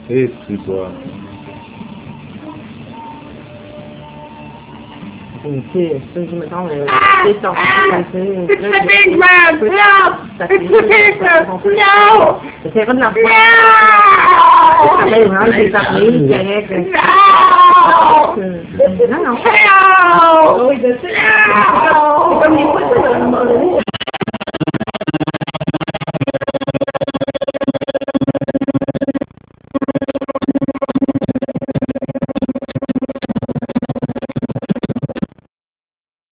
Esse toi. Sì, je me sens It's a big man! No! No! Thế vẫn là No! đây nó đi tập lý chạy nghe kìa. No! Nó không No! ôi giờ No! con đi quýt